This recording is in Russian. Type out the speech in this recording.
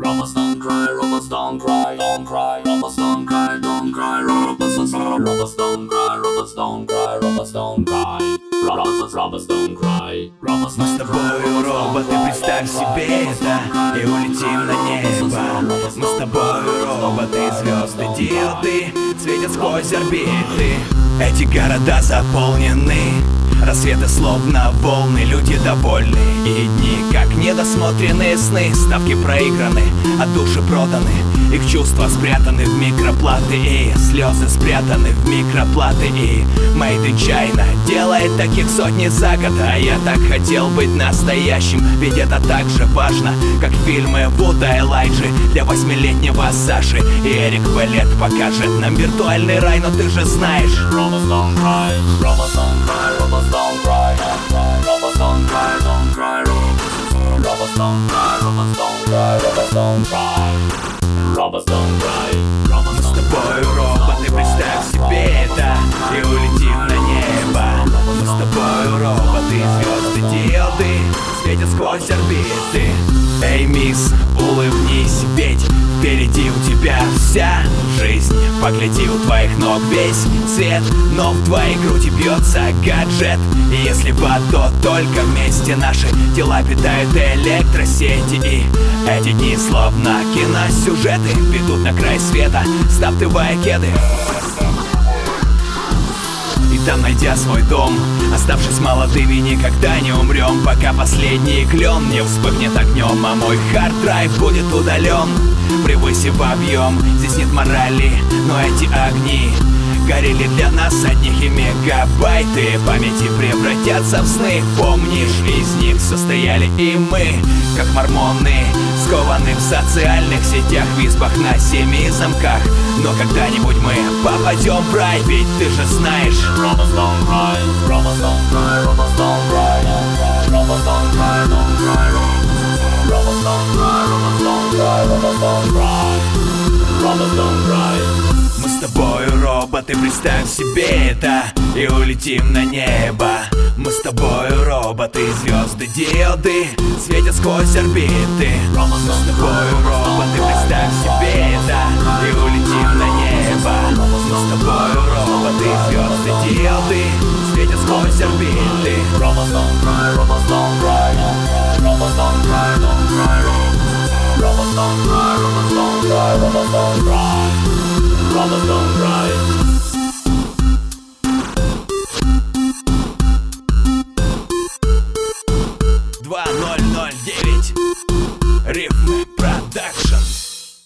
Robots don't cry, robots don't cry, don't cry, robots don't cry, don't cry, robots don't cry, robots don't cry, robots don't cry, robots don't cry, robots don't cry, robots. Мы с тобою роботы, представь себе это, и улетим на небо. Мы с тобою роботы, звезды, диоды светят сквозь орбиты. Эти города заполнены, рассветы словно волны, люди довольны. И дни, как недосмотренные сны, ставки проиграны, а души проданы. Их чувства спрятаны в микроплаты, и слезы спрятаны в микроплаты. И Made in China делает таких сотни за год. А я так хотел быть настоящим, ведь это так же важно, как фильмы Вуда Элайджи для 8-летнего Саши. И Эрик Беллет покажет нам виртуальный рай, но ты же знаешь. Robots don't cry, robots don't cry, robots don't cry, don't cry, robots don't cry, don't cry, robots don't cry, robots don't cry, robots don't cry, robots don't cry, robots don't cry. Мы с тобою роботы, представь себе это, и улетим на небо. Мы с тобою роботы, звезды, диоды светят сквозь орбиты. Эй, мисс, улыбнись, ведь впереди у тебя вся жизнь. Погляди, у твоих ног весь свет, но в твоей груди бьется гаджет. И если бы то только вместе наши тела питают электросети. И эти дни словно киносюжеты ведут на край света, стаптывая кеды. И там, найдя свой дом, оставшись молодыми, никогда не умрем, пока последний клен не вспыхнет огнем. А мой хард-драйв будет удален, превысив объем. Здесь нет морали, но эти огни горели для нас одних, и мегабайты памяти превратятся в сны. Помнишь, из них состояли и мы, как мормоны, скованы в социальных сетях, в избах на 7 замках. Но когда-нибудь мы попадем в рай, ведь ты же знаешь. Robots don't cry, robots don't cry, robots don't cry, don't cry, robots don't cry, don't cry, robots don't cry, robots don't cry, robots don't cry, robots don't cry. Мы с тобою роботы, представь себе это, и улетим на небо. Мы с тобою роботы, звезды, диоды светят сквозь орбиты. Мы с тобою роботы, представь себе это, и улетим на небо. Мы с тобою роботы, звезды, диоды светят сквозь орбиты. Robots don't cry, robots don't cry, robots don't cry, don't cry, robots don't cry, robots don't cry, robots don't cry, robots don't cry.